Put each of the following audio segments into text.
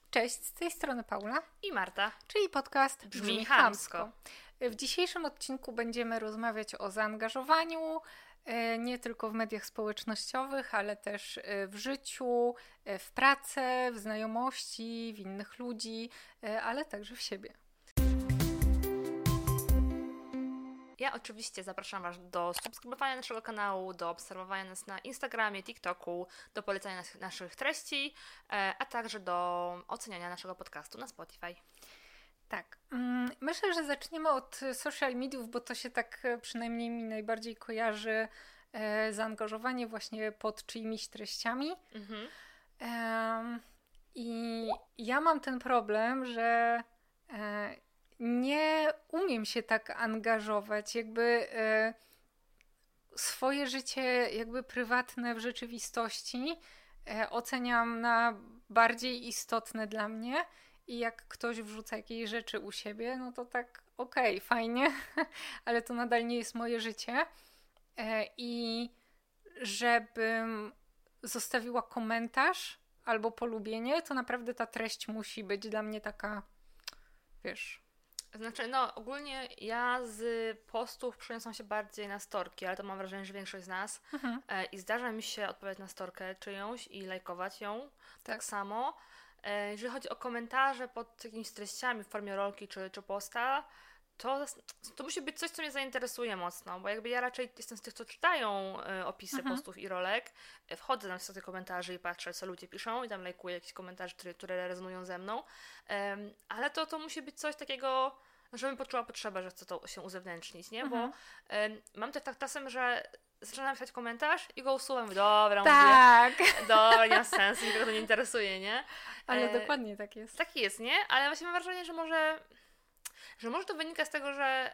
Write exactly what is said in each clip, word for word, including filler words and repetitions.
Cześć, z tej strony Paula i Marta, czyli podcast Brzmi, Brzmi chamsko. chamsko. W dzisiejszym odcinku będziemy rozmawiać o zaangażowaniu, nie tylko w mediach społecznościowych, ale też w życiu, w pracę, w znajomości, w innych ludzi, ale także w siebie. Ja oczywiście zapraszam Was do subskrybowania naszego kanału, do obserwowania nas na Instagramie, TikToku, do polecania nas, naszych treści, a także do oceniania naszego podcastu na Spotify. Tak. Myślę, że zaczniemy od social mediów, bo to się tak przynajmniej mi najbardziej kojarzy zaangażowanie właśnie pod czyimiś treściami. Mhm. I ja mam ten problem, że nie umiem się tak angażować, jakby e, swoje życie jakby prywatne w rzeczywistości e, oceniam na bardziej istotne dla mnie i jak ktoś wrzuca jakieś rzeczy u siebie, no to tak okej, okay, fajnie, ale to nadal nie jest moje życie e, i żebym zostawiła komentarz albo polubienie, to naprawdę ta treść musi być dla mnie taka, wiesz... Znaczy, no ogólnie ja z postów przeniosłam się bardziej na storki, ale to mam wrażenie, że większość z nas mhm. e, i zdarza mi się odpowiadać na storkę czyjąś i lajkować ją, tak, tak samo. E, jeżeli chodzi o komentarze pod jakimiś treściami w formie rolki czy, czy posta, to, to musi być coś, co mnie zainteresuje mocno, bo jakby ja raczej jestem z tych, co czytają e, opisy mhm. postów i rolek, e, wchodzę na wszystkie komentarzy i patrzę, co ludzie piszą i tam lajkuję jakieś komentarze, które, które rezonują ze mną, e, ale to, to musi być coś takiego, żebym poczuła potrzebę, że chcę to się uzewnętrznić, nie? Mhm. Bo e, mam też tak czasem, że zaczynam pisać komentarz i go usuwam, mówię, dobra, tak. mówię, dobra, nie ma sensu, nikogo to nie interesuje, nie? Ale e, dokładnie tak jest. Tak jest, nie? Ale właśnie mam wrażenie, że może... że może to wynika z tego, że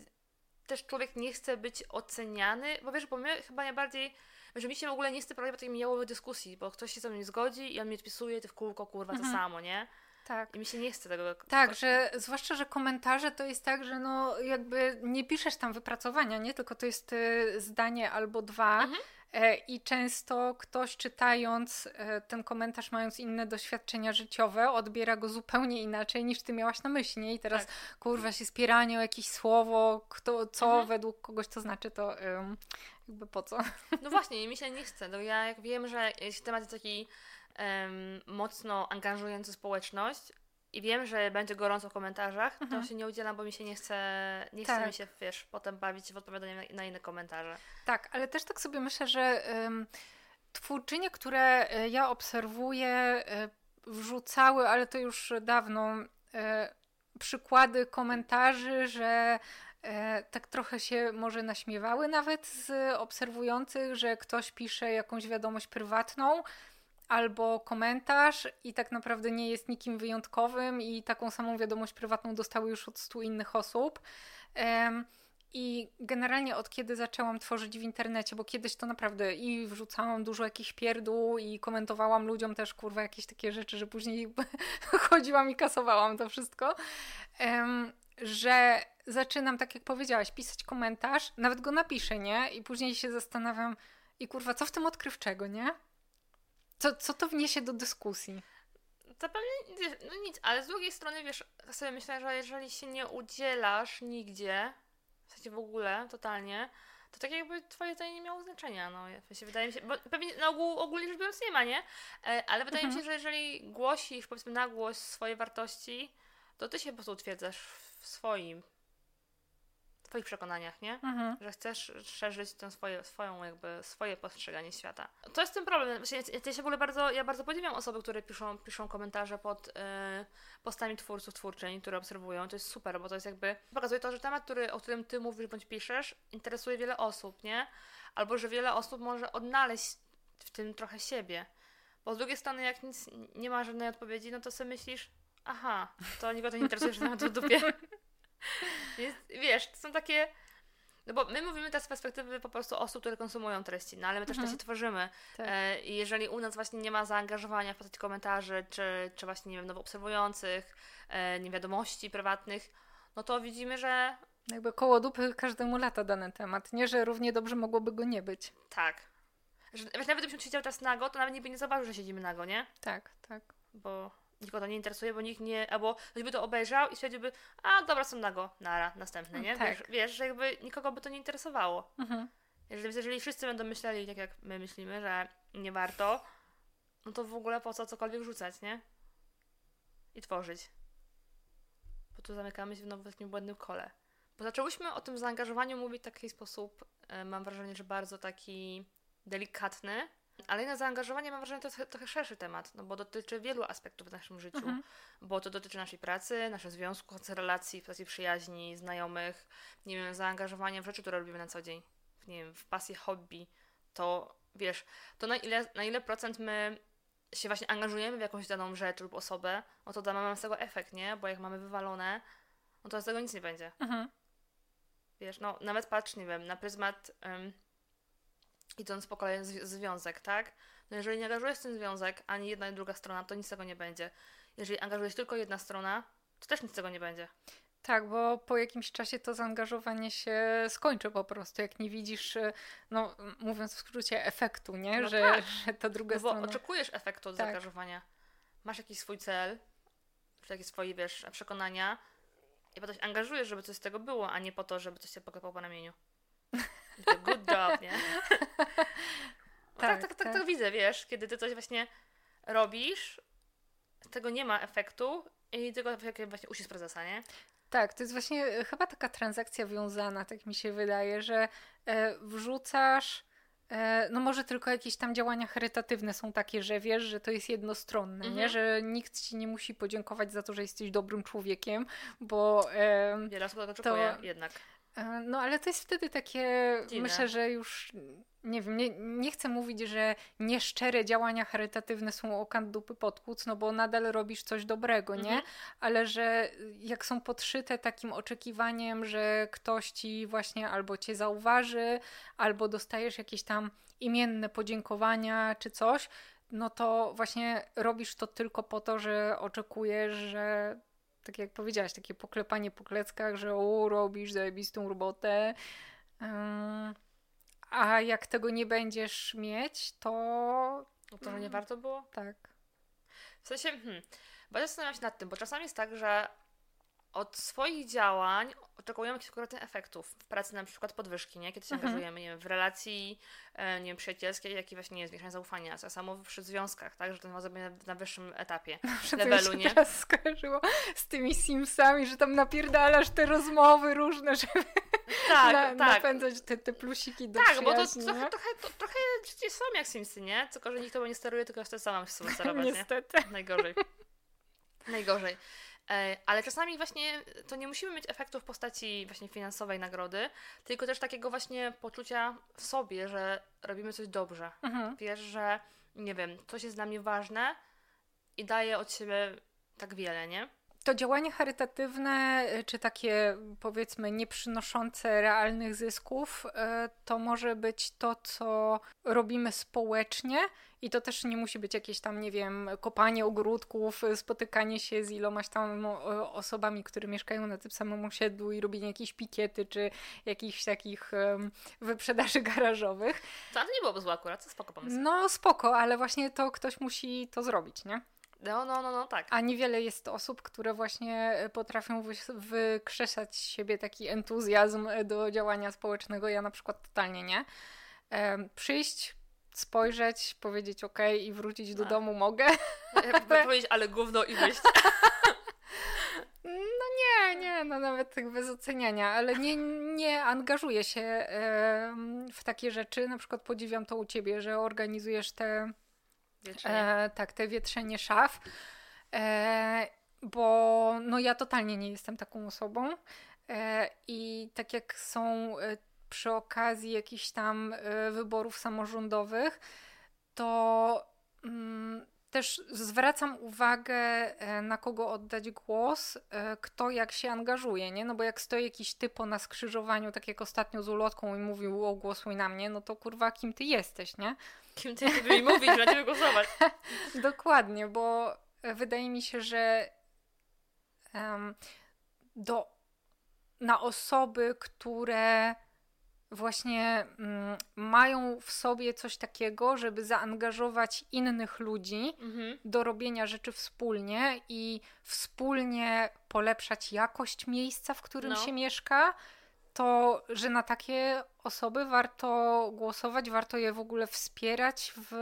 też człowiek nie chce być oceniany, bo wiesz, bo my chyba najbardziej, że mi się w ogóle nie chce prowadzić takiej jałowej dyskusji, bo ktoś się ze mną nie zgodzi i on mi odpisuje, ty w kółko, kurwa, mhm. to samo, nie? Tak. I mi się nie chce tego... Tak, że zwłaszcza, że komentarze to jest tak, że no jakby nie piszesz tam wypracowania, nie? Tylko to jest y, zdanie albo dwa mhm. e, i często ktoś czytając e, ten komentarz, mając inne doświadczenia życiowe, odbiera go zupełnie inaczej niż ty miałaś na myśli, nie? I teraz tak. kurwa się spieranie o jakieś słowo, kto, co mhm. według kogoś to znaczy, to ym, jakby po co? No właśnie, mi się nie chce. No ja jak wiem, że jeśli temat jest taki Um, mocno angażujący społeczność i wiem, że będzie gorąco w komentarzach, mhm. to się nie udzielam, bo mi się nie chce, nie chce tak. mi się, wiesz, potem bawić w odpowiadaniu na, na inne komentarze. Tak, ale też tak sobie myślę, że um, twórczynie, które ja obserwuję, wrzucały, ale to już dawno, e, przykłady komentarzy, że e, tak trochę się może naśmiewały nawet z obserwujących, że ktoś pisze jakąś wiadomość prywatną, albo komentarz i tak naprawdę nie jest nikim wyjątkowym i taką samą wiadomość prywatną dostały już od stu innych osób. Um, I generalnie od kiedy zaczęłam tworzyć w internecie, bo kiedyś to naprawdę i wrzucałam dużo jakichś pierdół i komentowałam ludziom też, kurwa, jakieś takie rzeczy, że później chodziłam i kasowałam to wszystko, um, że zaczynam, tak jak powiedziałaś, pisać komentarz, nawet go napiszę, nie? I później się zastanawiam i kurwa, co w tym odkrywczego, nie? Co, co to wniesie do dyskusji? To pewnie, no nic, ale z drugiej strony, wiesz, sobie myślę, że jeżeli się nie udzielasz nigdzie, w sensie w ogóle, totalnie, to tak jakby twoje zdanie nie miało znaczenia, no, się wydaje mi się, bo pewnie na ogół, ogólnie rzecz biorąc nie ma, nie? Ale wydaje mhm. mi się, że jeżeli głosisz, powiedzmy na głos swoje wartości, to ty się po prostu utwierdzasz w swoim, w twoich przekonaniach, nie? Mhm. Że chcesz szerzyć tę swoje, swoją jakby, swoje postrzeganie świata. To jest ten problem. Właśnie ja, ja się w ogóle bardzo, ja bardzo podziwiam osoby, które piszą, piszą komentarze pod y, postami twórców, twórczyń, które obserwują. To jest super, bo to jest jakby, pokazuje to, że temat, który, o którym ty mówisz bądź piszesz, interesuje wiele osób, nie? Albo, że wiele osób może odnaleźć w tym trochę siebie. Bo z drugiej strony, jak nic, nie ma żadnej odpowiedzi, no to sobie myślisz, aha, to nikogo to nie interesuje, że temat w dupie. Więc wiesz, to są takie... No bo my mówimy teraz z perspektywy po prostu osób, które konsumują treści, no ale my też mhm. treści tworzymy. Tak. E, I jeżeli u nas właśnie nie ma zaangażowania w postaci komentarzy, czy, czy właśnie, nie wiem, nowo obserwujących, e, nie wiadomości prywatnych, no to widzimy, że... Jakby koło dupy każdemu lata dany temat, nie? Że równie dobrze mogłoby go nie być. Tak. Że, nawet gdybyśmy siedział teraz nago, to nawet niby nie zauważył, że siedzimy nago, nie? Tak, tak. Bo nikogo to nie interesuje, bo nikt nie, albo ktoś by to obejrzał i stwierdziłby, a dobra, są nago, nara, następny, nie? Tak. Wiesz, wiesz, że jakby nikogo by to nie interesowało. Mhm. Jeżeli, jeżeli wszyscy będą myśleli tak, jak my myślimy, że nie warto, no to w ogóle po co cokolwiek rzucać, nie? I tworzyć. Bo tu zamykamy się w takim błędnym kole. Bo zaczęłyśmy o tym zaangażowaniu mówić w taki sposób, e, mam wrażenie, że bardzo taki delikatny, ale na zaangażowanie mam wrażenie, to jest trochę szerszy temat, no bo dotyczy wielu aspektów w naszym życiu. Mhm. Bo to dotyczy naszej pracy, naszych związków, relacji, relacji przyjaźni, znajomych, nie wiem, zaangażowania w rzeczy, które robimy na co dzień. W, nie wiem, w pasję, hobby. To wiesz, to na ile, na ile procent my się właśnie angażujemy w jakąś daną rzecz lub osobę, no to mamy z tego efekt, nie? Bo jak mamy wywalone, no to z tego nic nie będzie. Mhm. Wiesz, no nawet patrz, nie wiem, na pryzmat um, idąc po kolei z- związek, tak? No jeżeli nie angażujesz w ten związek, ani jedna, ani druga strona, to nic z tego nie będzie. Jeżeli angażujesz tylko jedna strona, to też nic z tego nie będzie. Tak, bo po jakimś czasie to zaangażowanie się skończy po prostu, jak nie widzisz, no mówiąc w skrócie, efektu, nie? No że, tak. że ta druga No bo strona... oczekujesz efektu od Tak. zaangażowania. Masz jakiś swój cel, czy jakieś swoje, wiesz, przekonania i potem się angażujesz, żeby coś z tego było, a nie po to, żeby coś się poklepał po ramieniu. I to good job, nie? No tak, tak, tak, tak, tak. to widzę, wiesz, kiedy ty coś właśnie robisz, z tego nie ma efektu i tylko jak właśnie uścisk prezesa, nie? Tak, to jest właśnie e, chyba taka transakcja wiązana, tak mi się wydaje, że e, wrzucasz, e, no może tylko jakieś tam działania charytatywne są takie, że wiesz, że to jest jednostronne, Mhm. nie? Że nikt ci nie musi podziękować za to, że jesteś dobrym człowiekiem, bo e, Wiele osób tego oczekuje jednak. e, no ale to jest wtedy takie, Dziwne. myślę, że już nie wiem, nie, nie chcę mówić, że nieszczere działania charytatywne są o kant dupy podkłuc, no bo nadal robisz coś dobrego, nie? Mhm. Ale że jak są podszyte takim oczekiwaniem, że ktoś ci właśnie albo cię zauważy, albo dostajesz jakieś tam imienne podziękowania czy coś, no to właśnie robisz to tylko po to, że oczekujesz, że tak jak powiedziałaś, takie poklepanie po kleckach, że o, robisz zajebistą robotę. Ym, a jak tego nie będziesz mieć, to No to, że nie warto było? tak. W sensie, hmm, bardzo zastanawiam się nad tym, bo czasami jest tak, że od swoich działań oczekujemy jakichś konkretnych efektów. W pracy na przykład podwyżki, nie? Kiedy się Mhm. angażujemy, nie wiem, w relacji, e, nie wiem, przyjacielskiej, jak i właśnie zwiększenie zaufania. Tak samo przy związkach, tak? Że ten ma zrobić na, na wyższym etapie. Muszę levelu, się nie? teraz skojarzyło z tymi Simsami, że tam napierdalasz te rozmowy różne, żeby Tak, na, tak. napędzać te, te plusiki do Tak, bo to przyjaźni, trochę, nie? trochę, to, trochę przecież są jak Simsy, nie? Tylko, że nikt to nie steruje, tylko wtedy sama się sobie sterować, nie? Niestety. Najgorzej. Najgorzej. E, Ale czasami właśnie to nie musimy mieć efektu w postaci właśnie finansowej nagrody, tylko też takiego właśnie poczucia w sobie, że robimy coś dobrze. Mhm. Wiesz, że nie wiem, coś jest dla mnie ważne i daje od siebie tak wiele, nie? To działanie charytatywne, y, czy takie powiedzmy nieprzynoszące realnych zysków, y, to może być to, co robimy społecznie i to też nie musi być jakieś tam, nie wiem, kopanie ogródków, y, spotykanie się z ilomaś tam no, y, osobami, które mieszkają na tym samym osiedlu i robienie jakiejś pikiety, czy jakichś takich um, wyprzedaży garażowych. To ale nie byłoby złe akurat, to spoko pomysł. No spoko, ale właśnie to ktoś musi to zrobić, nie? No, no, no, no, tak. A niewiele jest osób, które właśnie potrafią wy- wykrzesać z siebie taki entuzjazm do działania społecznego. Ja na przykład totalnie nie. Em, przyjść, spojrzeć, powiedzieć ok i wrócić do A. domu mogę. By powiedzieć, ale gówno i wyjść. No nie, nie, no nawet tak bez oceniania, ale nie, nie angażuję się em, w takie rzeczy. Na przykład podziwiam to u ciebie, że organizujesz te Wiecznie. E, tak, te wietrzenie szaf, e, bo no ja totalnie nie jestem taką osobą e, i tak jak są e, przy okazji jakichś tam e, wyborów samorządowych, to mm, też zwracam uwagę, e, na kogo oddać głos, e, kto jak się angażuje, nie? No bo jak stoi jakiś typo na skrzyżowaniu, tak jak ostatnio z ulotką i mówił o głosuj na mnie, no to kurwa kim ty jesteś, nie? Kim ty żeby mi mówić, że na ciebie głosować? Dokładnie, bo wydaje mi się, że um, do, na osoby, które właśnie mm, mają w sobie coś takiego, żeby zaangażować innych ludzi Mhm. do robienia rzeczy wspólnie i wspólnie polepszać jakość miejsca, w którym No. się mieszka, to że na takie osoby warto głosować, warto je w ogóle wspierać w,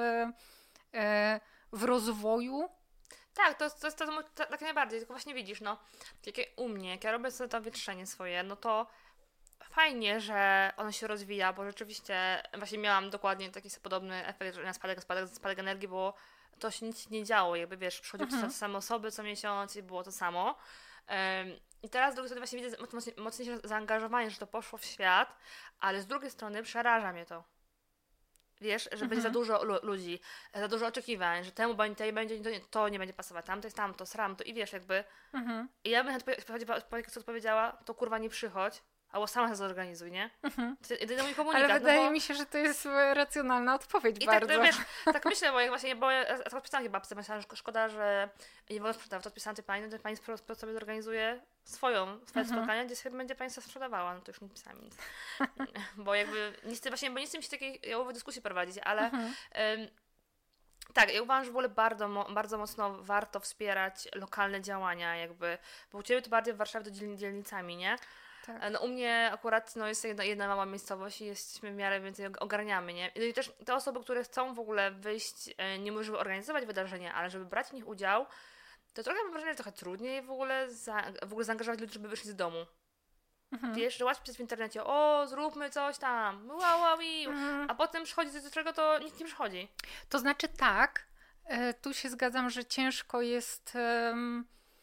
e, w rozwoju. Tak, to, to jest to, to, tak najbardziej, tylko właśnie widzisz, no, jak ja, u mnie, jak ja robię sobie to wietrzenie swoje, no to fajnie, że ono się rozwija, bo rzeczywiście właśnie miałam dokładnie taki podobny efekt, że na spadek, spadek, spadek energii, bo to się nic nie działo, jakby wiesz, przychodziły Mhm. te same osoby co miesiąc i było to samo. Um, I teraz z drugiej strony właśnie widzę mocniej, mocniejsze zaangażowanie, że to poszło w świat, ale z drugiej strony przeraża mnie to. Wiesz, że Mhm. będzie za dużo lu- ludzi, za dużo oczekiwań, że temu będzie, tej będzie, to nie, to nie będzie pasować, tamto jest tamto, sram to i wiesz, jakby. Mhm. I ja bym jak odpowiedziała, to kurwa nie przychodź, albo sama się zorganizuj, nie? Mhm. To jest jedyny mój komunikat. Ale wydaje no bo... mi się, że to jest e, racjonalna odpowiedź I bardzo. tak, no, wiesz, tak myślę, bo jak właśnie, bo ja ja tak odpisałam tej babce, myślałam, że szkoda, że nie wolno sprzedawać, to odpisałam tej pani, no to pani spro- spro- sobie zorganizuje swoją, swoje Mhm. spotkania, gdzie sobie będzie pani sobie sprzedawała, no to już nie pisałam nic. Bo jakby, nie chcę właśnie, bo nie chcę mi się takiej jałowej dyskusji prowadzić, ale Mhm. ym, tak, ja uważam, że w ogóle bardzo, mo- bardzo mocno warto wspierać lokalne działania, jakby, bo u Ciebie to bardziej w Warszawie to dzielni- dzielnicami, nie? Tak. No u mnie akurat no, jest jedna, jedna mała miejscowość i jesteśmy w miarę więcej ogarniamy, nie? No i też te osoby, które chcą w ogóle wyjść, e, nie może żeby organizować wydarzenia, ale żeby brać w nich udział, to trochę mam wrażenie, że trochę trudniej w ogóle, za, w ogóle zaangażować ludzi, żeby wyszli z domu. Mhm. Wiesz, że łatwiej pisać w internecie, o, zróbmy coś tam, wow, wow, iu. Mhm. A potem przychodzi do czego, to nikt nie przychodzi. To znaczy tak, e, tu się zgadzam, że ciężko jest em,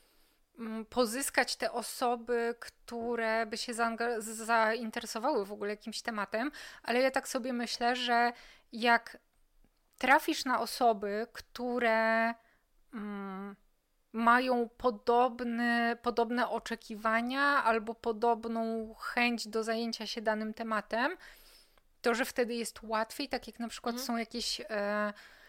m, pozyskać te osoby, które by się zaanga- zainteresowały w ogóle jakimś tematem, ale ja tak sobie myślę, że jak trafisz na osoby, które mm, mają podobny, podobne oczekiwania albo podobną chęć do zajęcia się danym tematem, to że wtedy jest łatwiej, tak jak na przykład Mhm. są jakieś e,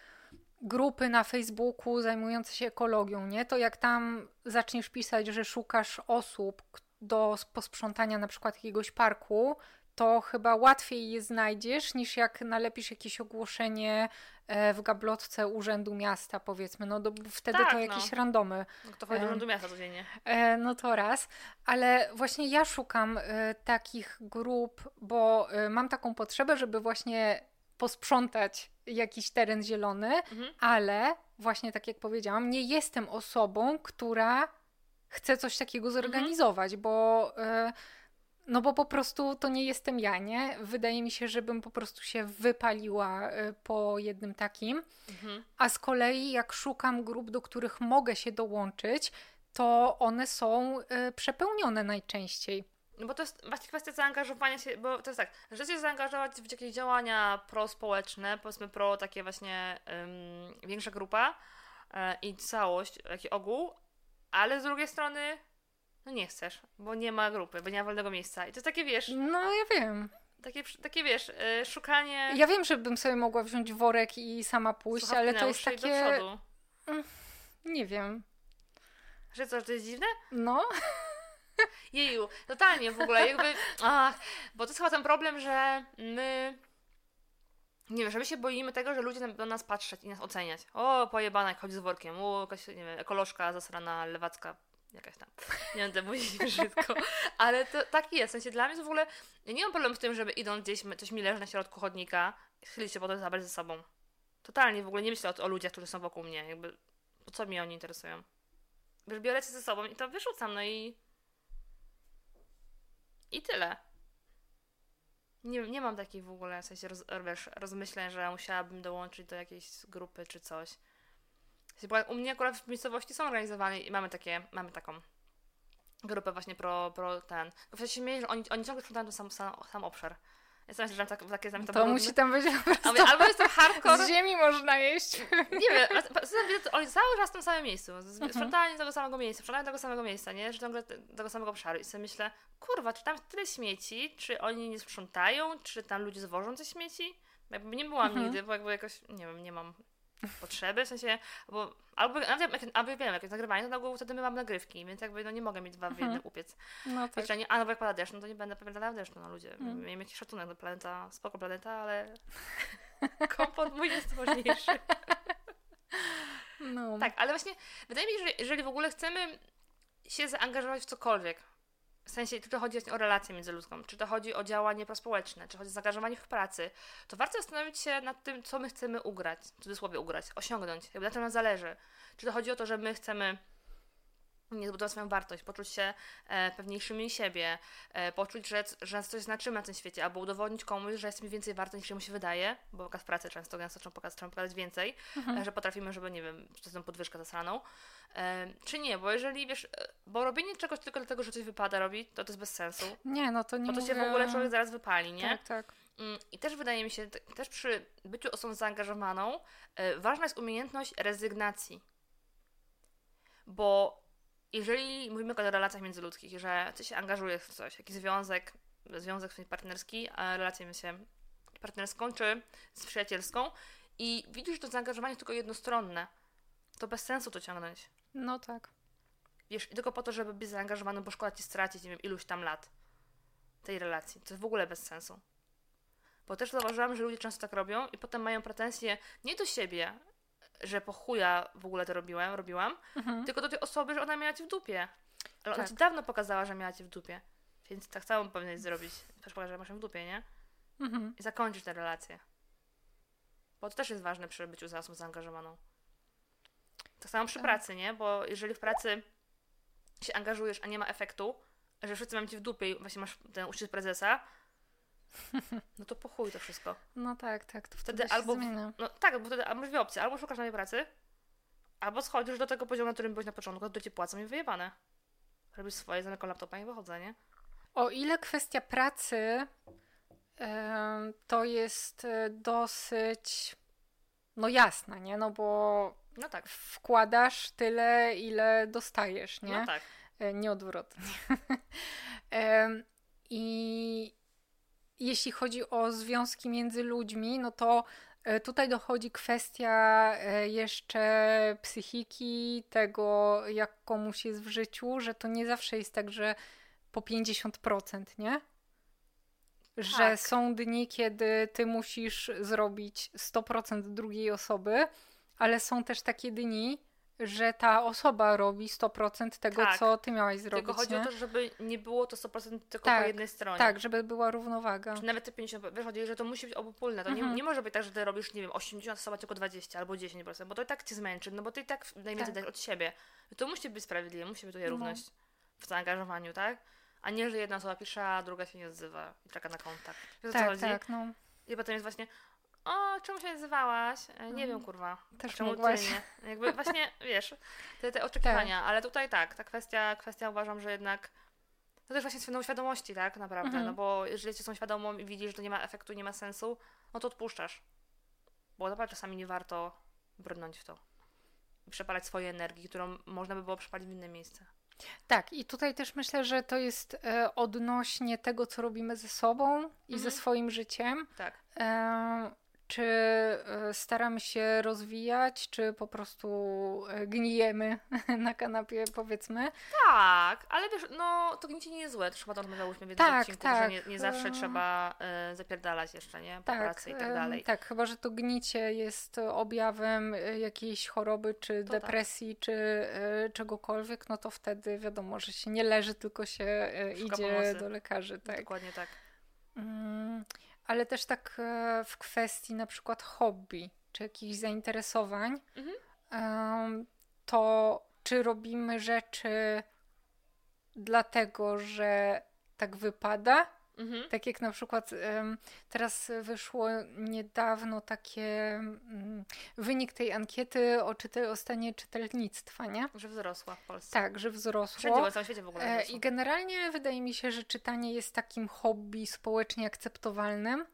grupy na Facebooku zajmujące się ekologią, nie? To jak tam zaczniesz pisać, że szukasz osób k- do posprzątania na przykład jakiegoś parku, to chyba łatwiej je znajdziesz, niż jak nalepisz jakieś ogłoszenie e, w gablotce Urzędu Miasta, powiedzmy. No do, wtedy Tak, to no. jakieś randomy. No, kto chodzi do Em. Urzędu Miasta codziennie. E, no to raz, ale właśnie ja szukam e, takich grup, bo e, mam taką potrzebę, żeby właśnie posprzątać jakiś teren zielony, Mhm. ale właśnie tak jak powiedziałam, nie jestem osobą, która chce coś takiego zorganizować, bo e, no bo po prostu to nie jestem ja, nie? Wydaje mi się, żebym po prostu się wypaliła e, po jednym takim. Mhm. A z kolei jak szukam grup, do których mogę się dołączyć, to one są y, przepełnione najczęściej. No bo to jest właśnie kwestia zaangażowania się, bo to jest tak, że chcesz się zaangażować w jakieś działania prospołeczne, powiedzmy pro takie właśnie ym, większa grupa e, i całość, taki ogół, ale z drugiej strony no nie chcesz, bo nie ma grupy, bo nie ma wolnego miejsca. I to jest takie, wiesz, No ja wiem. takie, takie wiesz, y, szukanie Ja wiem, że bym sobie mogła wziąć worek i sama pójść, ale to jest słuchawki na uszy i takie... do przodu. Nie wiem. Że co, że to jest dziwne? No. Jeju, totalnie w ogóle, jakby, ach, bo to jest chyba ten problem, że my, nie wiem, że my się boimy tego, że ludzie będą nas patrzeć i nas oceniać. O, pojebana, jak chodzi z workiem, o, jakaś, nie wiem, ekolożka, zasrana, lewacka, jakaś tam, nie będę mówić brzydko, ale to tak jest, w sensie dla mnie to w ogóle, ja nie mam problemu z tym, żeby idąc gdzieś, coś mi leży na środku chodnika, chylić się potem zabrać ze sobą. Totalnie w ogóle nie myślę o, o ludziach, którzy są wokół mnie, jakby, po co mnie oni interesują. Wiesz, biorę się ze sobą i to wyrzucam, no i I tyle. Nie, nie mam takiej w ogóle, w sensie roz, wiesz, rozmyśleń, że musiałabym dołączyć do jakiejś grupy czy coś. W sensie, bo u mnie akurat w miejscowości są organizowane i mamy takie, mamy taką grupę właśnie pro, pro ten. W sensie śmieję, że oni, oni ciągle sprzątają ten sam, sam, sam obszar. Ja sobie myślę, że tak, takie zamiast To musi tam być po prostu... albo, albo jest to hardcore. Z ziemi można jeść. Nie wiem, oni cały czas w tym samym miejscu. Mhm. Sprzątanie tego samego miejsca, sprzątanie tego samego miejsca, nie? Że ciągle te- tego samego obszaru. I sobie myślę, kurwa, czy tam tyle śmieci, czy oni nie sprzątają, czy tam ludzie zwożą te śmieci? Jakby nie byłam Mhm. nigdy, bo jakby jakoś, nie wiem, nie mam potrzeby, w sensie, bo Albo, nawet jak, albo wiem, jak jest nagrywanie, to na ogół wtedy my mamy nagrywki, więc jakby no nie mogę mieć dwa w jednym Mhm. upiec. No tak. Wiecie, nie, a no bo jak pada deszcz, no to nie będę pamiętała deszczu, no ludzie. Mm. Miejmy jakiś szacunek do planeta, spoko planeta, ale komfort mój jest ważniejszy. No. Tak, ale właśnie wydaje mi się, że jeżeli w ogóle chcemy się zaangażować w cokolwiek, w sensie, czy to chodzi właśnie o relację międzyludzką, czy to chodzi o działanie prospołeczne, czy chodzi o zaangażowanie w pracy, to warto zastanowić się nad tym, co my chcemy ugrać, w cudzysłowie ugrać, osiągnąć, jakby na czym nam zależy. Czy to chodzi o to, że my chcemy nie zbudować swoją wartość, poczuć się e, pewniejszymi siebie, e, poczuć, że, że coś znaczymy na tym świecie, albo udowodnić komuś, że jesteśmy więcej warto niż mu się wydaje, bo w pracy często gęsto trzeba pokazać, trzeba pokazać więcej, Mhm. e, że potrafimy, żeby, nie wiem, czasem podwyżkę zasraną, e, czy nie, bo jeżeli, wiesz, e, bo robienie czegoś tylko dlatego, że coś wypada robić, to to jest bez sensu, Nie, no to nie bo to mówię... się w ogóle człowiek zaraz wypali, nie? Tak, tak. Mm, I też wydaje mi się, t- też przy byciu osobą zaangażowaną, e, ważna jest umiejętność rezygnacji, bo jeżeli mówimy o relacjach międzyludzkich, że ty się angażujesz w coś, jakiś związek, związek partnerski, a relację się partnerską czy z przyjacielską i widzisz, że to zaangażowanie jest tylko jednostronne, to bez sensu to ciągnąć. No tak. Wiesz, i tylko po to, żeby być zaangażowany, bo szkoda ci stracić, nie wiem, iluś tam lat tej relacji. To jest w ogóle bez sensu. Bo też zauważyłam, że ludzie często tak robią i potem mają pretensje nie do siebie, że po chuja w ogóle to robiłem, robiłam, Mhm. tylko do tej osoby, że ona miała cię w dupie. Ale ona Tak. ci dawno pokazała, że miała cię w dupie. Więc tak samo powinieneś zrobić. Też pokazać, że masz ją w dupie, nie? Mhm. I zakończyć tę relację. Bo to też jest ważne przy byciu za osobą zaangażowaną. Tak samo przy Tak. pracy, nie? Bo jeżeli w pracy się angażujesz, a nie ma efektu, że wszyscy mają cię w dupie i właśnie masz ten uścisk prezesa, no to po chuj to wszystko. No tak, tak. To Wtedy wtedy się albo- zmienia. No tak, bo wtedy masz dwie opcje. Albo szukasz nowej pracy, albo schodzisz do tego poziomu, na którym byłeś na początku, to ci płacą i wyjebane. Robisz swoje, zamykam laptopa i wychodzę, nie? O ile kwestia pracy em, to jest e, dosyć no jasna, nie? No bo No tak, wkładasz tyle, ile dostajesz, nie? no tak. E, Nie odwrotnie. Em, I jeśli chodzi o związki między ludźmi, no to e, tutaj dochodzi kwestia e, jeszcze psychiki, tego jak komuś jest w życiu, że to nie zawsze jest tak, że po pięćdziesiąt procent, nie? Że Tak. są dni, kiedy ty musisz zrobić sto procent drugiej osoby, ale są też takie dni, że ta osoba robi sto procent tego, Tak. co ty miałaś zrobić, Tylko chodzi nie? o to, żeby nie było to sto procent tylko Tak, po jednej stronie. Tak, żeby była równowaga. Czy nawet te pięćdziesiąt procent. Wiesz, chodzi, że to musi być obopólne. To Mhm. nie, nie może być tak, że ty robisz, nie wiem, osiemdziesiąt, osoba tylko dwadzieścia albo dziesięć procent, bo to i tak cię zmęczy, no bo ty i tak najwięcej Tak. dajesz od siebie. To musi być sprawiedliwe, musi być tutaj No. równość w zaangażowaniu, tak? A nie, że jedna osoba pisze, a druga się nie odzywa i czeka na kontakt. Wiesz, o co Tak, chodzi? tak, no. I potem jest właśnie, o, czemu się nazywałaś? E, Nie Mhm. wiem, kurwa. Też Czemu mogłaś. ty nie? Jakby właśnie, wiesz, te, te oczekiwania, ale tutaj tak, ta kwestia, kwestia uważam, że jednak to też właśnie świadom- świadomości, tak, naprawdę, Mhm. no bo jeżeli jesteś są świadomą i widzisz, że to nie ma efektu, nie ma sensu, no to odpuszczasz. Bo naprawdę czasami nie warto brnąć w to. I przepalać swojej energii, którą można by było przepalić w inne miejsce. Tak, i tutaj też myślę, że to jest e, odnośnie tego, co robimy ze sobą i Mhm. ze swoim życiem. Tak. E, czy e, staramy się rozwijać, czy po prostu e, gnijemy na kanapie, powiedzmy. Tak, ale wiesz, no to gnicie nie jest złe, też chyba to rozmawiałyśmy w jednym Tak, odcinku, tak. że nie, nie zawsze E, trzeba e, zapierdalać jeszcze, nie? Po Tak, pracy i tak em, dalej. tak, chyba że to gnicie jest objawem e, jakiejś choroby, czy To tak. depresji, czy e, czegokolwiek, no to wtedy wiadomo, że się nie leży, tylko się e, Szuka idzie pomocy. do lekarzy. Tak. Dokładnie tak. Mm, ale też tak e, w kwestii na przykład hobby, czy jakichś zainteresowań, Mhm. em, to czy robimy rzeczy dlatego, że tak wypada, Mhm. tak jak na przykład em, teraz wyszło niedawno takie mm, wynik tej ankiety o, czytel, o stanie czytelnictwa, nie? Że wzrosła w Polsce. Tak, że wzrosło. Wszędzie, na całym świecie w ogóle E, wzrosło. I generalnie wydaje mi się, że czytanie jest takim hobby społecznie akceptowalnym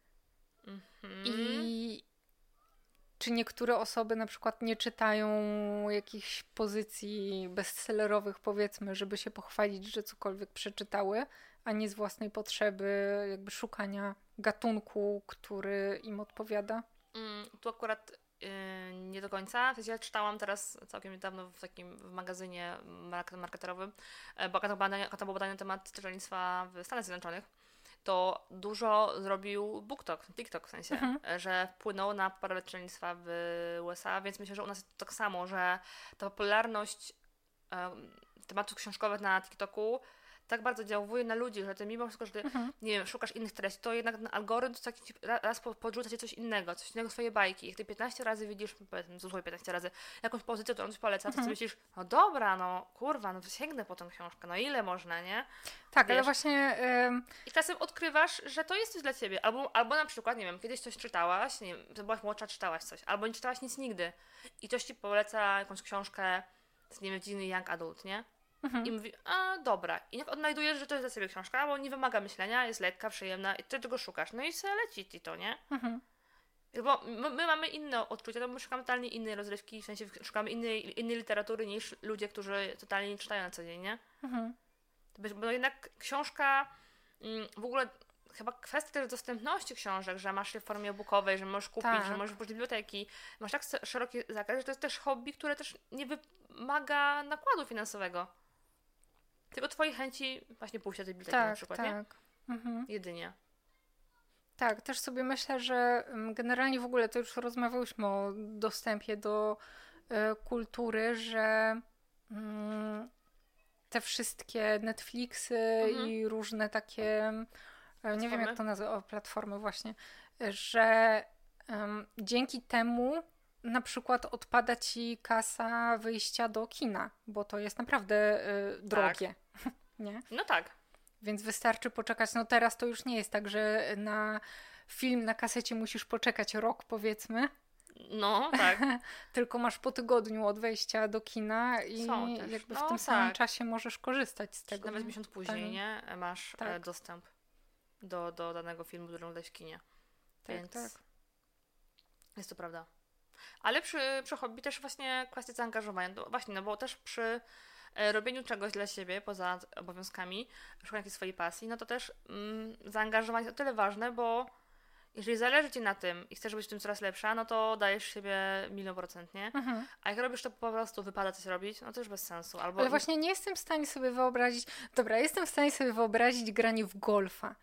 Mhm. i czy niektóre osoby na przykład nie czytają jakichś pozycji bestsellerowych, powiedzmy, żeby się pochwalić, że cokolwiek przeczytały, a nie z własnej potrzeby jakby szukania gatunku, który im odpowiada. Mm, tu akurat yy, nie do końca. W sensie ja czytałam teraz całkiem niedawno w takim w magazynie mark- marketerowym, yy, bo to badanie, to było badanie na temat czytelnictwa w Stanach Zjednoczonych. To dużo zrobił BookTok, TikTok w sensie, Mhm. że wpłynął na poprawę czytelnictwa w U S A, więc myślę, że u nas jest tak samo, że ta popularność um, tematów książkowych na TikToku tak bardzo działuje na ludzi, że ty mimo wszystko, że ty, Mhm. nie wiem, szukasz innych treści, to jednak ten algorytm to taki, raz po- podrzuca ci coś innego, coś innego, swoje bajki. Jak ty piętnaście razy widzisz, powiedzmy, złóż piętnaście razy jakąś pozycję, którą ci poleca, to Mhm. sobie myślisz, no dobra, no kurwa, no to sięgnę po tę książkę, no ile można, nie? Tak, Wiesz. ale właśnie... ym, I czasem odkrywasz, że to jest coś dla ciebie. Albo, albo na przykład, nie wiem, kiedyś coś czytałaś, nie wiem, to byłaś młodsza, czytałaś coś, albo nie czytałaś nic nigdy i ktoś ci poleca jakąś książkę z, nie wiem, dziwny young adult, nie? mhm. I mówi, a dobra. I jak odnajdujesz, że to jest dla ciebie książka, bo nie wymaga myślenia, jest lekka, przyjemna i ty tego szukasz. No i sobie leci ci to, nie? Mhm. Bo my, my mamy inne odczucia, to my szukamy totalnie innej rozrywki, w sensie szukamy innej, innej literatury niż ludzie, którzy totalnie nie czytają na co dzień, nie? Mhm. Bo jednak książka, mm, w ogóle chyba kwestia też dostępności książek, że masz je w formie e-bookowej, że możesz kupić, Tak. że możesz pójść do biblioteki, masz tak s- szeroki zakres, że to jest też hobby, które też nie wymaga nakładu finansowego. Tylko twojej chęci właśnie pójścia do tej biblioteki na Tak, przykład, nie? tak. Mhm. Jedynie. Tak, też sobie myślę, że ym, generalnie w ogóle to już rozmawiałyśmy o dostępie do y, kultury, że mm, te wszystkie Netflixy Mhm. i różne takie, y, nie wiem Platformy? jak to nazwać, o platformy właśnie, y, że ym, dzięki temu na przykład odpada ci kasa wyjścia do kina, bo to jest naprawdę y, drogie, nie? No tak. Więc wystarczy poczekać. No teraz to już nie jest tak, że na film na kasecie musisz poczekać rok, powiedzmy, No tak. tylko masz po tygodniu od wejścia do kina i Są też. jakby No w tym samym tak. czasie możesz korzystać z tego. Nawet nie? miesiąc później, Tak. nie? Masz Tak. e, dostęp do, do danego filmu, który oglądasz w kinie. Tak, Więc tak. jest to prawda. Ale przy, przy hobby też właśnie kwestia zaangażowania. No właśnie, no bo też przy e, robieniu czegoś dla siebie, poza obowiązkami, szukaniu jakiejś swojej pasji, no to też mm, zaangażowanie jest o tyle ważne, bo jeżeli zależy ci na tym i chcesz być w tym coraz lepsza, no to dajesz siebie milion procent, nie? Mhm. A jak robisz to po prostu wypada coś robić, no to już bez sensu. Albo Ale właśnie nie jestem w stanie sobie wyobrazić. Dobra, jestem w stanie sobie wyobrazić granie w golfa.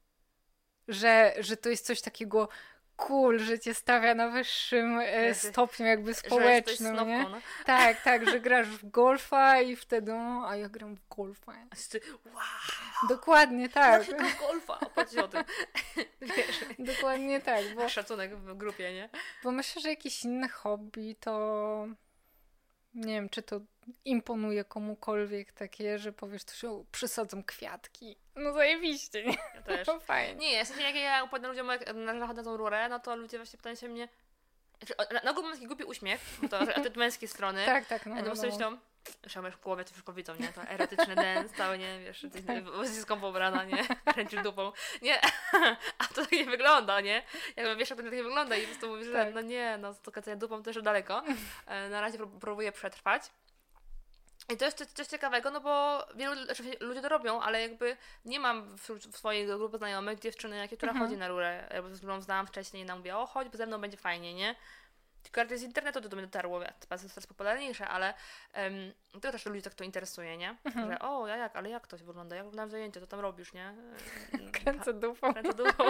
Że, że to jest coś takiego cool, że cię stawia na wyższym e, Że- stopniu jakby że jesteś społecznym, snopką, nie? no. Tak, tak, że grasz w golfa i wtedy, o, a ja gram w golfa. A ty, wow, Dokładnie tak. jakiego golfa, opowiedz o tym. Wiesz, Dokładnie tak, bo, szacunek w grupie, nie? bo myślę, że jakieś inne hobby to nie wiem, czy to imponuje komukolwiek takie, że powiesz, to się przysadzą kwiatki. No zajebiście, nie? Ja też. To fajnie. Nie, w sensie jak ja opowiadam ludziom, jak nachodzę na tą rurę, no to ludzie właśnie pytają się mnie... Znaczy, o, na, na ogół mam taki głupi uśmiech, bo to, że od męskiej strony. Tak, tak, no. No, no, no, sobie no. myślą, zresztą masz w głowie, to wszystko widzą, nie? To erotyczny dance, cały, nie? Wiesz, z skąpą ubrana, nie? Kręcisz dupą. Nie, a to tak nie wygląda, nie? Jakby wiesz, jak to tak nie wygląda i po prostu mówisz, że Tak. no nie, no to kręcenie dupą to jeszcze daleko. E, Na razie pró- próbuję przetrwać. I to jest coś, coś ciekawego, no bo wielu znaczy, ludzie to robią, ale jakby nie mam wśród w swojej grupy znajomych dziewczyny, jakie, która Mhm. chodzi na rurę, jakby z którą znałam wcześniej i nam mówiła, o chodź, bo ze mną będzie fajnie, nie? Tylko raczej z internetu to do mnie dotarło, to jest coraz popularniejsze, ale um, to też ludzi tak to interesuje, nie? Mhm. Że o, ja jak, ale jak to się wygląda, jak wyglądam zajęcie, to tam robisz, nie? Kręcę dupą. Kręcę dupą.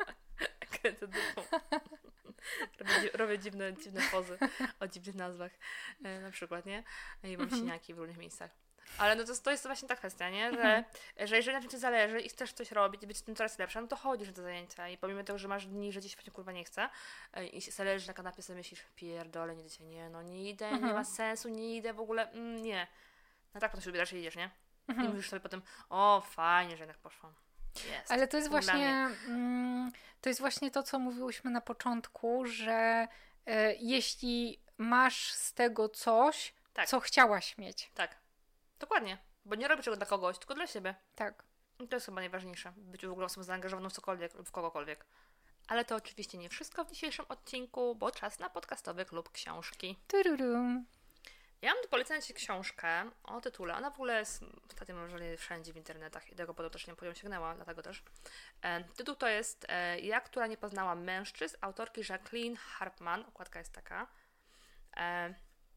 Kręcę dupą. Robię, dzi- robię dziwne, dziwne pozy o dziwnych nazwach, e, na przykład, nie? I mam siniaki w różnych miejscach. Ale no to, to jest właśnie ta kwestia, nie? Że, Mhm. że jeżeli na czymś ci zależy i chcesz coś robić i być w tym coraz lepsza, no to chodzisz na te zajęcia i pomimo tego, że masz dni, że dziś właśnie kurwa nie chce e, i się zależy na kanapie, sobie myślisz, pierdolę, nie dzisiaj, nie, no nie idę, nie Mhm. ma sensu, nie idę w ogóle, mm, nie. No tak, potem się wybierasz i idziesz, nie? I Mhm. mówisz sobie potem, o fajnie, że jednak poszłam. Jest. Ale to jest Dla właśnie mnie. mm, to jest właśnie to, co mówiłyśmy na początku, że e, jeśli masz z tego coś, Tak. co chciałaś mieć. Tak. Dokładnie. Bo nie robię czego dla kogoś, tylko dla siebie. Tak. I to jest chyba najważniejsze. Być w ogóle osobą zaangażowaną w cokolwiek lub w kogokolwiek. Ale to oczywiście nie wszystko w dzisiejszym odcinku, bo czas na podcastowy klub książki. Tururum. Ja mam do polecenia Ci książkę o tytule. Ona w ogóle jest, ostatnio mam wrażenie, wszędzie w internetach i tego potem też nie po nią sięgnęłam, dlatego też. E, tytuł to jest e, Ja, która nie poznała mężczyzn, autorki Jacqueline Harpman. Okładka jest taka. E,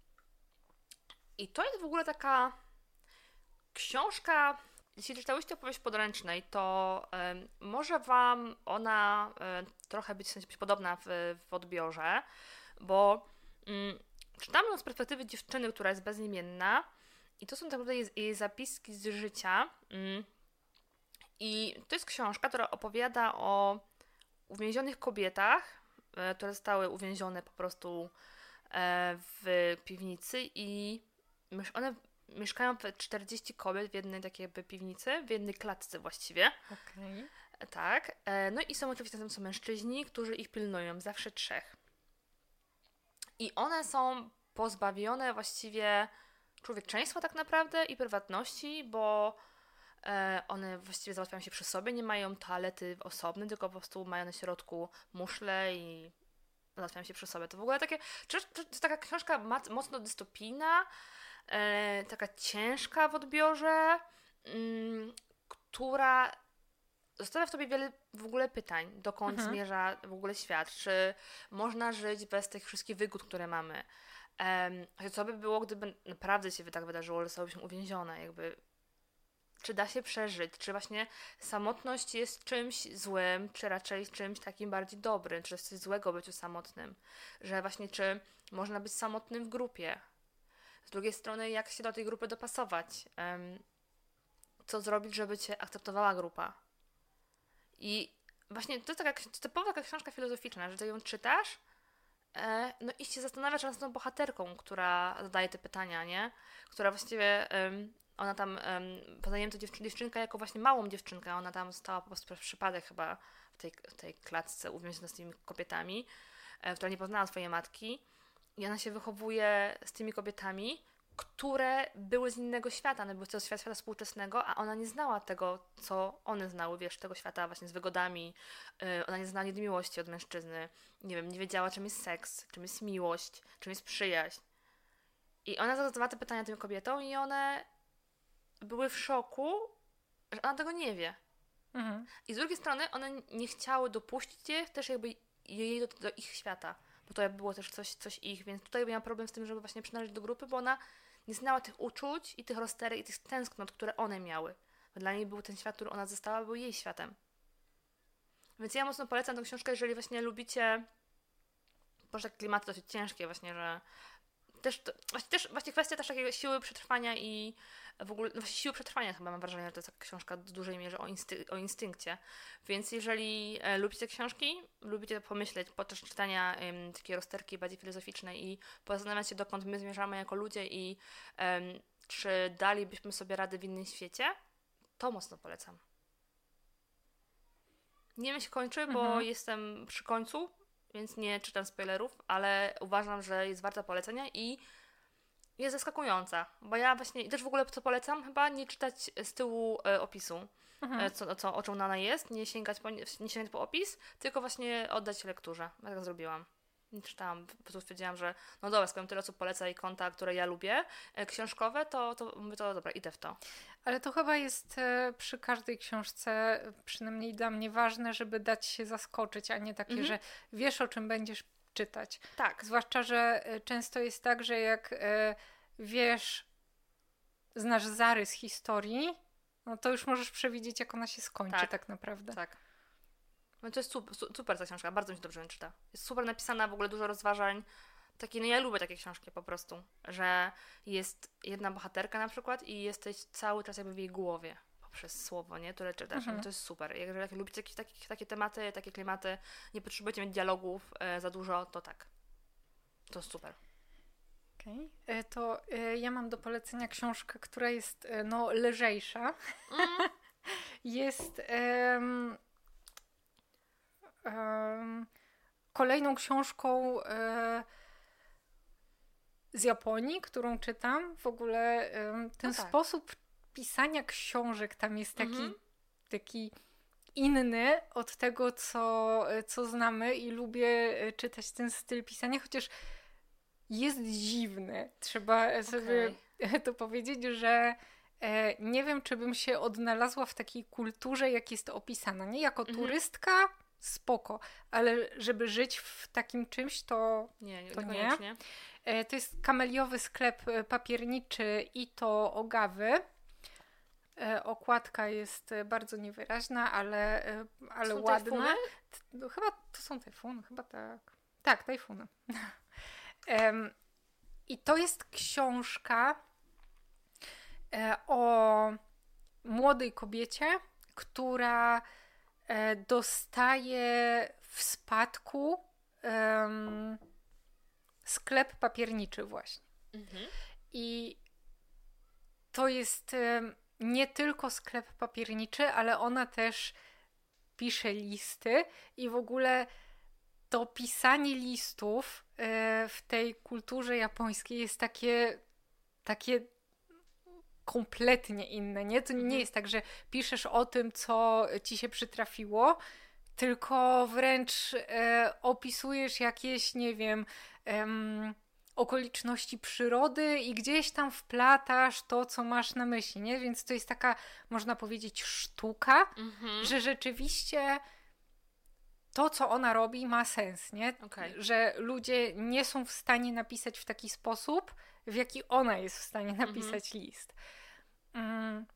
I to jest w ogóle taka książka, jeśli czytałyście opowieść podręcznej, to y, może Wam ona y, trochę być, w sensie być podobna w, w odbiorze, bo y, czytam ją z perspektywy dziewczyny, która jest bezimienna i to są tak naprawdę jej, jej zapiski z życia y, i to jest książka, która opowiada o uwięzionych kobietach, y, które zostały uwięzione po prostu y, w piwnicy i one mieszkają czterdzieści kobiet w jednej takiej jakby piwnicy, w jednej klatce właściwie. Okej. Okay. Tak. No i są oczywiście tam są mężczyźni, którzy ich pilnują, zawsze trzech. I one są pozbawione właściwie człowieczeństwa tak naprawdę i prywatności, bo one właściwie załatwiają się przy sobie, nie mają toalety osobne, tylko po prostu mają na środku muszle i załatwiają się przy sobie. To w ogóle takie, to jest taka książka mocno dystopijna, E, taka ciężka w odbiorze, mm, która zostawia w tobie wiele w ogóle pytań, dokąd mhm. zmierza w ogóle świat, czy można żyć bez tych wszystkich wygód, które mamy. Um, co by było, gdyby naprawdę się tak wydarzyło, że zostałybyśmy uwięzione, jakby czy da się przeżyć, czy właśnie samotność jest czymś złym, czy raczej czymś takim bardziej dobrym, czy jest coś złego byciu samotnym, że właśnie czy można być samotnym w grupie. Z drugiej strony, jak się do tej grupy dopasować? Um, co zrobić, żeby cię akceptowała grupa? I właśnie to jest taka typowa taka książka filozoficzna, że ty ją czytasz, e, no i się zastanawiasz nad tą bohaterką, która zadaje te pytania, nie? Która właściwie, um, ona tam, um, poznajemy tę dziewczyn- dziewczynkę jako właśnie małą dziewczynkę, ona tam została po prostu przez przypadek chyba w tej, w tej klatce uwięziona z tymi kobietami, e, która nie poznała swojej matki. I ona się wychowuje z tymi kobietami, które były z innego świata, one były z tego świata, świata współczesnego, a ona nie znała tego, co one znały, wiesz, tego świata właśnie z wygodami. Yy, ona nie znała nigdy miłości od mężczyzny. Nie wiem, nie wiedziała, czym jest seks, czym jest miłość, czym jest przyjaźń. I ona zadawała te pytania tym kobietom i one były w szoku, że ona tego nie wie. Mhm. I z drugiej strony one nie chciały dopuścić jej też jakby jej do, do ich świata. Bo to było też coś, coś ich, więc tutaj miałam problem z tym, żeby właśnie przynależeć do grupy, bo ona nie znała tych uczuć i tych rozterek i tych tęsknot, które one miały. Bo dla niej był ten świat, który ona została, był jej światem. Więc ja mocno polecam tę książkę, jeżeli właśnie lubicie, proszę, takie klimaty dosyć ciężkie właśnie, że też, to, właśnie, też właśnie kwestia też takiej siły przetrwania i w ogóle, no właśnie siły przetrwania chyba mam wrażenie, że to jest taka książka w dużej mierze o, insty- o instynkcie. Więc jeżeli e, lubicie książki, lubicie pomyśleć podczas czytania e, takiej rozterki bardziej filozoficznej i pozastanawiać się, dokąd my zmierzamy jako ludzie i e, czy dalibyśmy sobie radę w innym świecie, to mocno polecam. Nie wiem, się kończy, mhm. bo jestem przy końcu, więc nie czytam spoilerów, ale uważam, że jest warta polecenia i jest zaskakująca, bo ja właśnie, i też w ogóle co polecam, chyba nie czytać z tyłu e, opisu, mhm. e, co, co, o czym ona jest, nie sięgać, po, nie sięgać po opis, tylko właśnie oddać lekturze. Ja tak zrobiłam. Nie czytałam, po prostu stwierdziłam, że no dobra, skoro tyle osób poleca i konta, które ja lubię, e, książkowe, to, to mówię, to dobra, idę w to. Ale to chyba jest e, przy każdej książce, przynajmniej dla mnie, ważne, żeby dać się zaskoczyć, a nie takie, mhm. że wiesz, o czym będziesz czytać. Tak. Zwłaszcza, że często jest tak, że jak e, wiesz, znasz zarys historii, no to już możesz przewidzieć, jak ona się skończy tak, tak naprawdę. Tak. No to jest super, super ta książka, bardzo mi się dobrze czyta. Jest super napisana, w ogóle dużo rozważań. Takie, no ja lubię takie książki po prostu, że jest jedna bohaterka na przykład i jesteś cały czas jakby w jej głowie poprzez słowo, nie? Które czytasz. Mhm. No to jest super. Jak, jak lubicie takie, takie, takie tematy, takie klimaty, nie potrzebujecie mieć dialogów e, za dużo, to tak. To jest super. Okej. Okay. To e, ja mam do polecenia książkę, która jest e, no lżejsza. Mm. jest em, em, kolejną książką e, z Japonii, którą czytam. W ogóle em, ten no tak. sposób pisania książek tam jest taki, mhm. taki inny od tego, co, co znamy i lubię czytać ten styl pisania, chociaż jest dziwny. Trzeba sobie okay. to powiedzieć, że e, nie wiem, czy bym się odnalazła w takiej kulturze, jak jest opisana. Nie jako mhm. turystka, spoko, ale żeby żyć w takim czymś, to nie. To, nie. E, to jest kameliowy sklep papierniczy i to Ogawy. E, okładka jest bardzo niewyraźna, ale, ale są ładna. Tajfuny? No, chyba to są tajfuny, chyba tak. Tak, tajfuny. um, I to jest książka e, o młodej kobiecie, która e, dostaje w spadku um, sklep papierniczy właśnie. Mhm. I to jest um, nie tylko sklep papierniczy, ale ona też pisze listy i w ogóle to pisanie listów e, w tej kulturze japońskiej jest takie takie kompletnie inne, nie? To nie jest tak, że piszesz o tym, co ci się przytrafiło, tylko wręcz e, opisujesz jakieś, nie wiem, em, okoliczności przyrody i gdzieś tam wplatasz to, co masz na myśli, nie? Więc to jest taka, można powiedzieć, sztuka, mhm. że rzeczywiście to, co ona robi, ma sens, nie? Okay. Że ludzie nie są w stanie napisać w taki sposób, w jaki ona jest w stanie napisać mhm. list. Mm.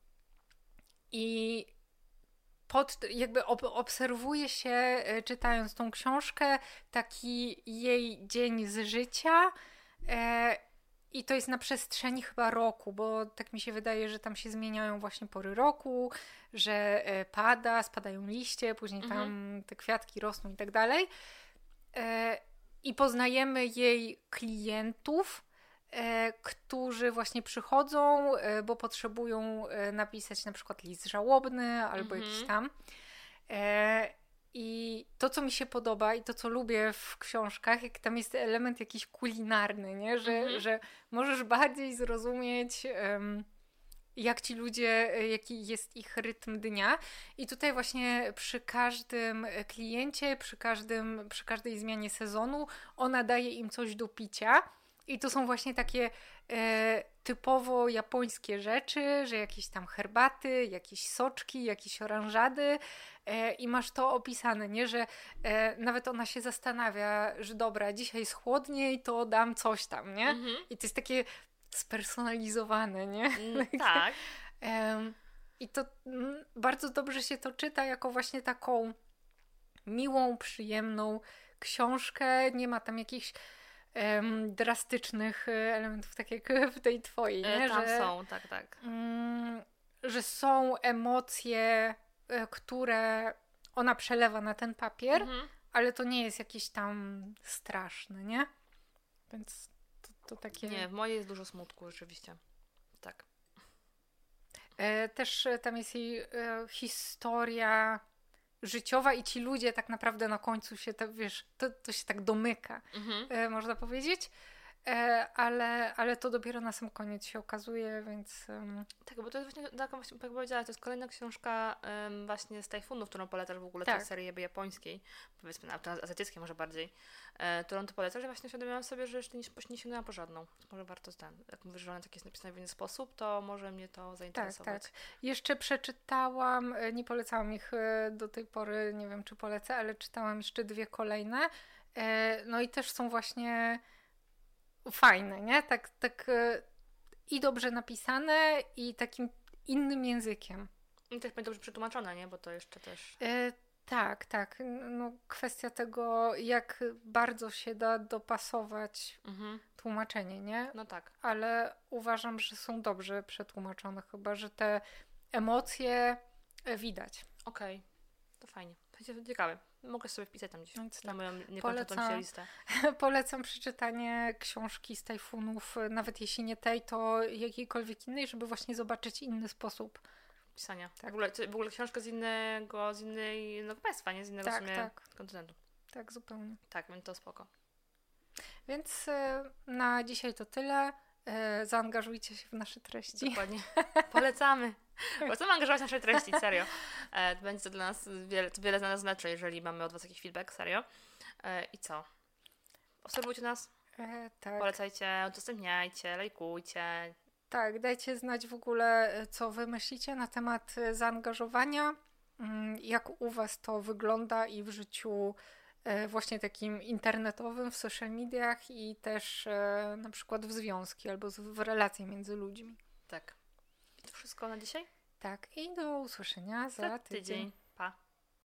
I pod, jakby ob, obserwuje się, czytając tą książkę, taki jej dzień z życia e, i to jest na przestrzeni chyba roku, bo tak mi się wydaje, że tam się zmieniają właśnie pory roku, że e, pada, spadają liście, później tam mhm. te kwiatki rosną i tak dalej. E, I poznajemy jej klientów, E, którzy właśnie przychodzą, e, bo potrzebują e, napisać na przykład list żałobny albo mm-hmm. jakiś tam. E, I to, co mi się podoba i to, co lubię w książkach, jak tam jest element jakiś kulinarny, nie? Że, mm-hmm. że możesz bardziej zrozumieć, um, jak ci ludzie, jaki jest ich rytm dnia. I tutaj właśnie przy każdym kliencie, przy, każdym, przy każdej zmianie sezonu, ona daje im coś do picia. I to są właśnie takie e, typowo japońskie rzeczy, że jakieś tam herbaty, jakieś soczki, jakieś oranżady e, i masz to opisane, nie? Że e, nawet ona się zastanawia, że dobra, dzisiaj jest chłodniej, to dam coś tam, nie? Mhm. I to jest takie spersonalizowane, nie? Mm, tak. e, I to m, bardzo dobrze się to czyta jako właśnie taką miłą, przyjemną książkę. Nie ma tam jakichś Um, drastycznych elementów, tak jak w tej twojej, nie? Tam że, są, tak, tak. Um, że są emocje, które ona przelewa na ten papier, mhm. ale to nie jest jakieś tam straszne, nie? Więc to, to takie... Nie, w mojej jest dużo smutku, rzeczywiście. Tak. E, też tam jest jej e, historia życiowa i ci ludzie tak naprawdę na końcu się, to, wiesz, to, to się tak domyka, mhm. e, można powiedzieć, e, ale, ale to dopiero na sam koniec się okazuje, więc... Um... Tak, bo to jest właśnie, tak jak powiedziałaś, to jest kolejna książka um, właśnie z Tajfunów, którą polecasz w ogóle, tak. tej serii japońskiej, powiedzmy, na azjatyckiej może bardziej, e, którą ty polecasz, że właśnie uświadomiłam sobie, że jeszcze nie, nie sięgnęłam po żadną. Może warto ten, jak mówisz, że ona tak jest napisana w inny sposób, to może mnie to zainteresować. Tak, tak. Jeszcze przeczytałam, nie polecałam ich do tej pory, nie wiem czy polecę, ale czytałam jeszcze dwie kolejne, e, no i też są właśnie fajne, nie? Tak, tak i dobrze napisane i takim innym językiem. I też dobrze przetłumaczone, nie? Bo to jeszcze też... E, tak, tak. No, kwestia tego, jak bardzo się da dopasować mhm. tłumaczenie, nie? No tak. Ale uważam, że są dobrze przetłumaczone, chyba, że te emocje widać. Okej, okay. To fajnie. To ciekawe. Mogę sobie wpisać tam gdzieś no, na moją niekończącą się listę. Polecam przeczytanie książki z Tajfunów, nawet jeśli nie tej, to jakiejkolwiek innej, żeby właśnie zobaczyć inny sposób pisania. Tak. W ogóle, w ogóle książka z innego, z innego państwa, nie? Z innego tak, w sumie tak. kontynentu. Tak, zupełnie. Tak, więc to spoko. Więc na dzisiaj to tyle. Zaangażujcie się w nasze treści. Dokładnie. Polecamy. Polecamy angażować w nasze treści, serio. E, będzie to dla nas wiele, to wiele za nas znaczy, jeżeli mamy od was jakiś feedback, serio. E, I co? Obserwujcie nas. E, tak. Polecajcie, udostępniajcie, lajkujcie. Tak, dajcie znać w ogóle, co wy myślicie na temat zaangażowania, jak u was to wygląda i w życiu właśnie takim internetowym, w social mediach i też na przykład w związki albo w relacje między ludźmi. Tak. I to wszystko na dzisiaj? Tak, i do usłyszenia za, za tydzień. tydzień.